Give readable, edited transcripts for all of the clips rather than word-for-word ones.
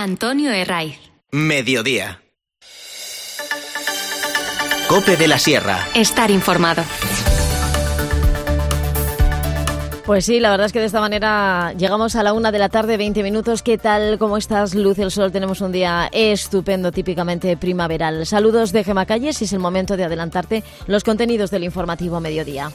Antonio Herraiz. Mediodía. COPE de la Sierra. Estar informado. Pues sí, la verdad es que de esta manera llegamos a la 1 de la tarde, 20 minutos. ¿Qué tal? ¿Cómo estás? Luz del sol. Tenemos un día estupendo, típicamente primaveral. Saludos de Gemma Calles y es el momento de adelantarte los contenidos del informativo Mediodía.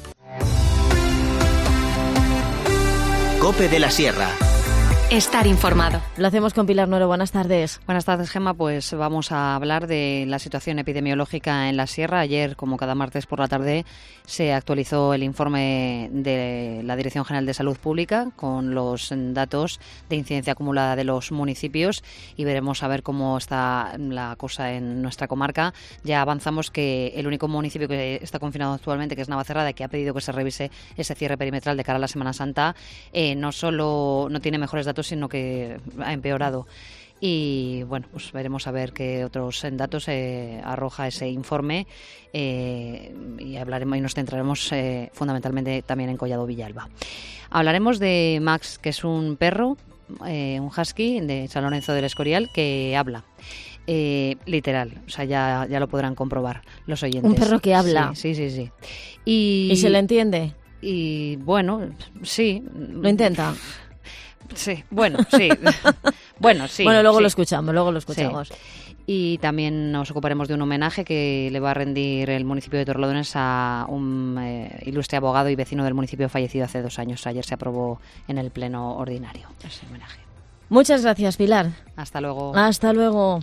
COPE de la Sierra. Estar informado. Lo hacemos con Pilar Nuero. Buenas tardes. Buenas tardes, Gemma. Pues vamos a hablar de la situación epidemiológica en la Sierra. Ayer, como cada martes por la tarde, se actualizó el informe de la Dirección General de Salud Pública con los datos de incidencia acumulada de los municipios y veremos a ver cómo está la cosa en nuestra comarca. Ya avanzamos que el único municipio que está confinado actualmente, que es Navacerrada, que ha pedido que se revise ese cierre perimetral de cara a la Semana Santa, no solo no tiene mejores datos, sino que ha empeorado. Y bueno, pues veremos a ver qué otros datos arroja ese informe y hablaremos y nos centraremos fundamentalmente también en Collado Villalba. Hablaremos de Max, que es un perro, un husky de San Lorenzo del Escorial, que habla. Literal, o sea, ya lo podrán comprobar los oyentes. Un perro que habla. Sí. ¿Y se le entiende? Y bueno, sí. ¿Lo intenta? Sí, bueno, sí. Bueno, luego sí. lo escuchamos. Sí. Y también nos ocuparemos de un homenaje que le va a rendir el municipio de Torrelodones a un ilustre abogado y vecino del municipio fallecido hace 2 años. Ayer se aprobó en el pleno ordinario ese homenaje. Muchas gracias, Pilar. Hasta luego. Hasta luego.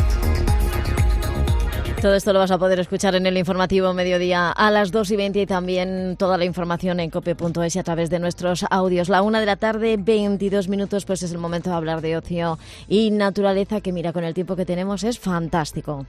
Todo esto lo vas a poder escuchar en el informativo Mediodía a las 2:20 y también toda la información en cope.es y a través de nuestros audios. La 1 de la tarde, 22 minutos, pues es el momento de hablar de ocio y naturaleza, que mira, con el tiempo que tenemos es fantástico.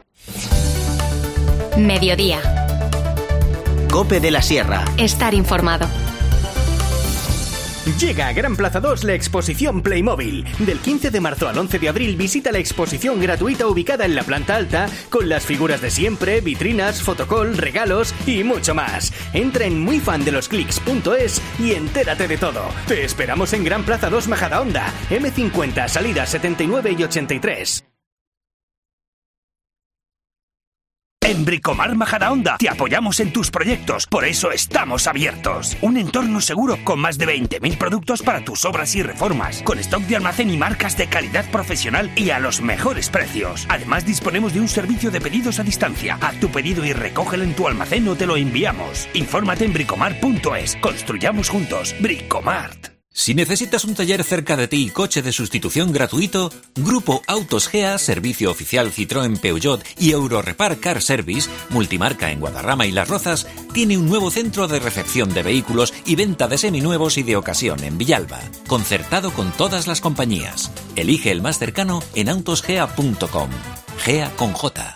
Mediodía. COPE de la Sierra. Estar informado. Llega a Gran Plaza 2 la exposición Playmobil. Del 15 de marzo al 11 de abril visita la exposición gratuita ubicada en la planta alta con las figuras de siempre, vitrinas, fotocall, regalos y mucho más. Entra en muyfandelosclicks.es y entérate de todo. Te esperamos en Gran Plaza 2 Majadahonda, M50, salidas 79 y 83. En Bricomart Majadahonda te apoyamos en tus proyectos, por eso estamos abiertos. Un entorno seguro con más de 20.000 productos para tus obras y reformas, con stock de almacén y marcas de calidad profesional y a los mejores precios. Además disponemos de un servicio de pedidos a distancia. Haz tu pedido y recógelo en tu almacén o te lo enviamos. Infórmate en bricomart.es. Construyamos juntos. Bricomart. Si necesitas un taller cerca de ti y coche de sustitución gratuito, Grupo Autos Gea, servicio oficial Citroën, Peugeot y Eurorepar Car Service, multimarca en Guadarrama y Las Rozas, tiene un nuevo centro de recepción de vehículos y venta de seminuevos y de ocasión en Villalba, concertado con todas las compañías. Elige el más cercano en autosgea.com. Gea con J.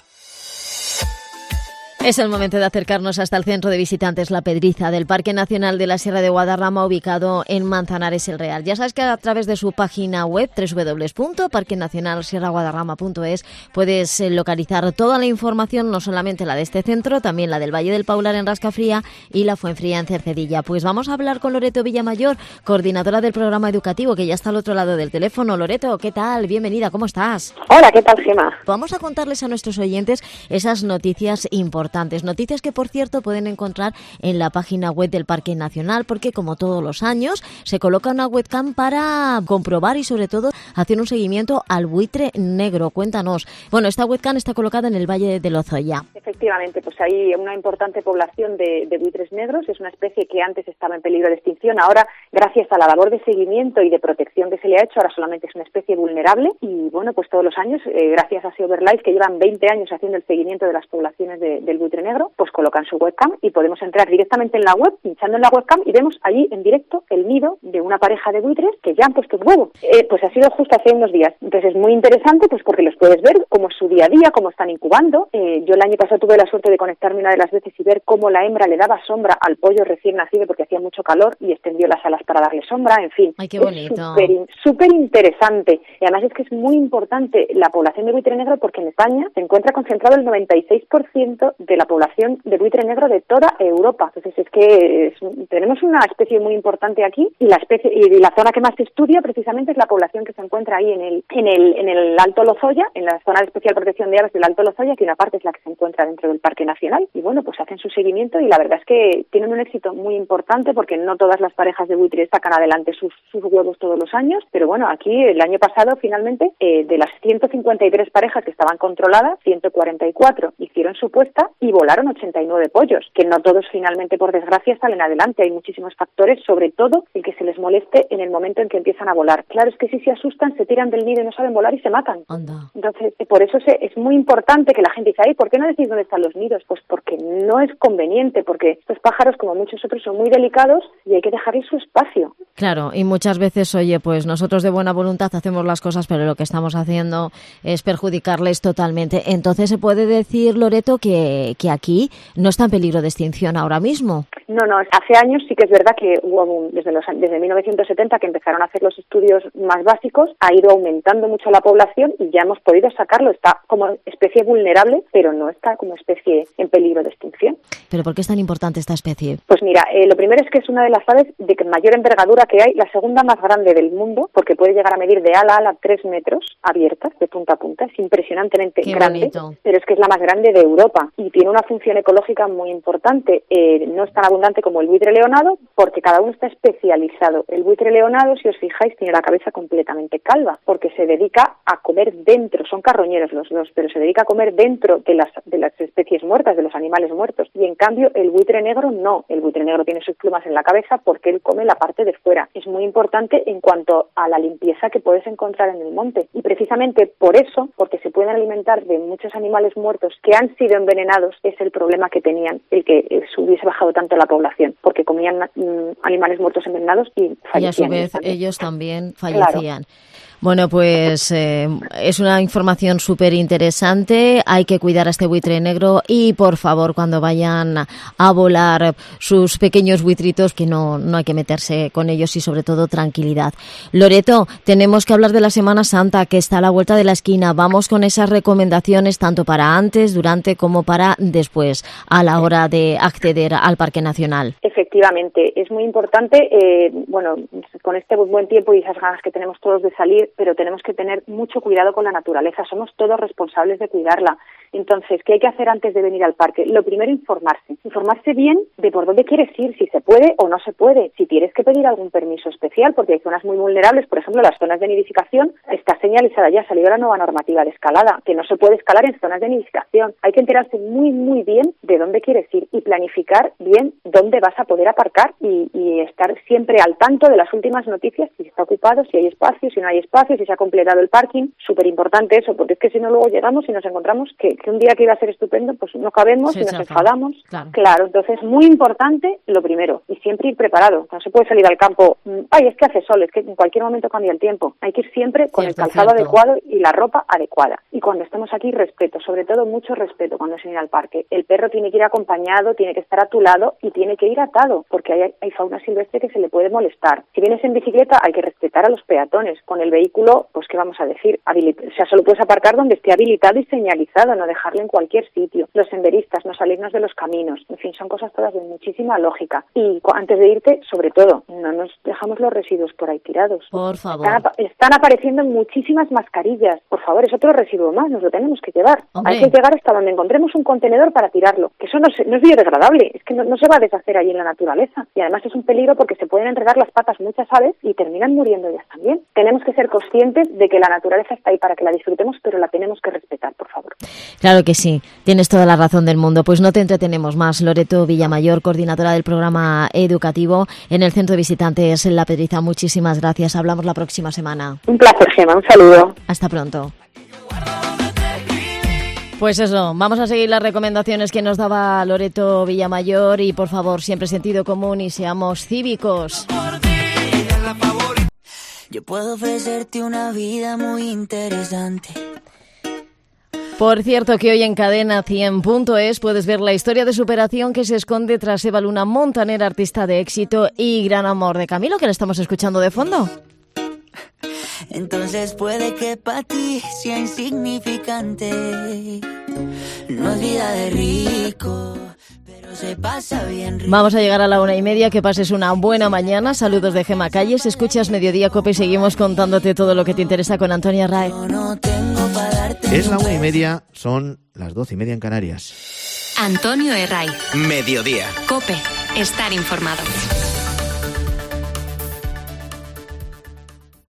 Es el momento de acercarnos hasta el centro de visitantes La Pedriza del Parque Nacional de la Sierra de Guadarrama, ubicado en Manzanares el Real. Ya sabes que a través de su página web www.parquenacionalsierraguadarrama.es puedes localizar toda la información, no solamente la de este centro, también la del Valle del Paular en Rascafría y la Fuenfría en Cercedilla. Pues vamos a hablar con Loreto Villamayor, coordinadora del programa educativo, que ya está al otro lado del teléfono. Loreto, ¿qué tal? Bienvenida, ¿cómo estás? Hola, ¿qué tal, Gemma? Vamos a contarles a nuestros oyentes esas noticias importantes. Noticias que, por cierto, pueden encontrar en la página web del Parque Nacional, porque como todos los años se coloca una webcam para comprobar y sobre todo hacer un seguimiento al buitre negro. Cuéntanos. Bueno, esta webcam está colocada en el Valle de Lozoya. Efectivamente, pues hay una importante población de buitres negros. Es una especie que antes estaba en peligro de extinción. Ahora, gracias a la labor de seguimiento y de protección que se le ha hecho, ahora solamente es una especie vulnerable. Y bueno, pues todos los años, gracias a SeoverLife, que llevan 20 años haciendo el seguimiento de las poblaciones del buitre negro, pues colocan su webcam y podemos entrar directamente en la web, pinchando en la webcam, y vemos allí en directo el nido de una pareja de buitres que ya han puesto un huevo. Pues ha sido justo hace unos días. Entonces es muy interesante, pues porque los puedes ver cómo es su día a día, cómo están incubando. Yo el año pasado hecho tuve la suerte de conectarme una de las veces y ver cómo la hembra le daba sombra al pollo recién nacido porque hacía mucho calor y extendió las alas para darle sombra, en fin. Ay, qué bonito. Es súper interesante. Y además es que es muy importante la población de buitre negro porque en España se encuentra concentrado el 96% de la población de buitre negro de toda Europa. Entonces es que tenemos una especie muy importante aquí y la zona que más se estudia precisamente es la población que se encuentra ahí en el Alto Lozoya, en la zona de especial protección de aves del Alto Lozoya, que una parte es la que se encuentra dentro del Parque Nacional. Y bueno, pues hacen su seguimiento y la verdad es que tienen un éxito muy importante porque no todas las parejas de buitre sacan adelante sus huevos todos los años, pero bueno, aquí el año pasado finalmente de las 153 parejas que estaban controladas, 144 hicieron su puesta y volaron 89 pollos, que no todos finalmente por desgracia salen adelante. Hay muchísimos factores, sobre todo el que se les moleste en el momento en que empiezan a volar. Claro, es que si se asustan, se tiran del nido y no saben volar y se matan. Anda. Entonces, por eso es muy importante que la gente dice, ¿por qué no decís dónde están los nidos? Pues porque no es conveniente, porque estos pájaros, como muchos otros, son muy delicados y hay que dejarles su espacio. Claro, y muchas veces, oye, pues nosotros de buena voluntad hacemos las cosas, pero lo que estamos haciendo es perjudicarles totalmente. Entonces, ¿se puede decir, Loreto, que aquí no está en peligro de extinción ahora mismo? No, hace años sí que es verdad que hubo desde 1970 que empezaron a hacer los estudios más básicos, ha ido aumentando mucho la población y ya hemos podido sacarlo. Está como especie vulnerable, pero no está como especie en peligro de extinción. ¿Pero por qué es tan importante esta especie? Pues mira, lo primero es que es una de las aves de mayor envergadura que hay, la segunda más grande del mundo, porque puede llegar a medir de ala a ala 3 metros abiertas, de punta a punta. Es impresionantemente grande, bonito. Pero es que es la más grande de Europa y tiene una función ecológica muy importante. No es tan abundante como el buitre leonado, porque cada uno está especializado. El buitre leonado, si os fijáis, tiene la cabeza completamente calva, porque se dedica a comer dentro, son carroñeros los dos, pero se dedica a comer dentro de las especies muertas, de los animales muertos. Y en cambio, el buitre negro no. El buitre negro tiene sus plumas en la cabeza porque él come la parte de fuera. Es muy importante en cuanto a la limpieza que puedes encontrar en el monte. Y precisamente por eso, porque se pueden alimentar de muchos animales muertos que han sido envenenados, es el problema que tenían, el que hubiese bajado tanto la población, porque comían animales muertos envenenados y fallecían. Y a su vez ellos también fallecían. Claro. Bueno, pues es una información súper interesante. Hay que cuidar a este buitre negro y, por favor, cuando vayan a volar sus pequeños buitritos, que no hay que meterse con ellos y, sobre todo, tranquilidad. Loreto, tenemos que hablar de la Semana Santa, que está a la vuelta de la esquina. Vamos con esas recomendaciones tanto para antes, durante, como para después, a la hora de acceder al Parque Nacional. Efectivamente, es muy importante, con este buen tiempo y esas ganas que tenemos todos de salir, pero tenemos que tener mucho cuidado con la naturaleza, somos todos responsables de cuidarla. Entonces, ¿qué hay que hacer antes de venir al parque? Lo primero, informarse bien de por dónde quieres ir, si se puede o no se puede, si tienes que pedir algún permiso especial, porque hay zonas muy vulnerables, por ejemplo, las zonas de nidificación, está señalizada ya, salió la nueva normativa de escalada, que no se puede escalar en zonas de nidificación. Hay que enterarse muy, muy bien de dónde quieres ir y planificar bien dónde vas a poder aparcar y estar siempre al tanto de las últimas noticias, si está ocupado, si hay espacio, si no hay espacio, si se ha completado el parking. Súper importante eso, porque es que si no luego llegamos y nos encontramos que un día que iba a ser estupendo, pues no cabemos y nos enfadamos. Claro, entonces muy importante lo primero, y siempre ir preparado. No se puede salir al campo, es que hace sol, es que en cualquier momento cambia el tiempo. Hay que ir siempre con el calzado adecuado y la ropa adecuada. Y cuando estamos aquí, respeto, sobre todo mucho respeto cuando se viene al parque. El perro tiene que ir acompañado, tiene que estar a tu lado y tiene que ir atado, porque hay fauna silvestre que se le puede molestar. Si vienes en bicicleta, hay que respetar a los peatones. Con el vehículo, pues qué vamos a decir, solo puedes aparcar donde esté habilitado y señalizado, no dejarlo en cualquier sitio. Los senderistas, no salirnos de los caminos, en fin, son cosas todas de muchísima lógica. Y antes de irte, sobre todo, no nos dejamos los residuos por ahí tirados. Por favor. Están apareciendo muchísimas mascarillas. Por favor, es otro residuo más, nos lo tenemos que llevar. Hombre. Hay que llegar hasta donde encontremos un contenedor para tirarlo, que eso no es biodegradable, es que no se va a deshacer ahí en la naturaleza. Y además es un peligro porque se pueden enredar las patas muchas aves y terminan muriendo ellas también. Tenemos que ser conscientes de que la naturaleza está ahí para que la disfrutemos, pero la tenemos que respetar, por favor. Claro que sí, tienes toda la razón del mundo. Pues no te entretenemos más. Loreto Villamayor, coordinadora del programa educativo en el Centro de Visitantes en La Pedriza. Muchísimas gracias. Hablamos la próxima semana. Un placer, Gemma. Un saludo. Hasta pronto. Pues eso, vamos a seguir las recomendaciones que nos daba Loreto Villamayor y, por favor, siempre sentido común y seamos cívicos. Yo puedo ofrecerte una vida muy interesante, Por cierto que hoy en Cadena 100.es puedes ver la historia de superación que se esconde tras Eva Luna Montaner, artista de éxito y gran amor de Camilo, que le estamos escuchando de fondo. Entonces puede que para ti sea insignificante, no es vida de rico, pero se pasa bien rico. Vamos a llegar a la 1:30, que pases una buena mañana. Saludos de Gemma Calles, escuchas Mediodía Cope y seguimos contándote todo lo que te interesa con Antonia Rae. Es la 1:30, son las 12:30 en Canarias. Antonio Herray. Mediodía. Cope. Estar informado.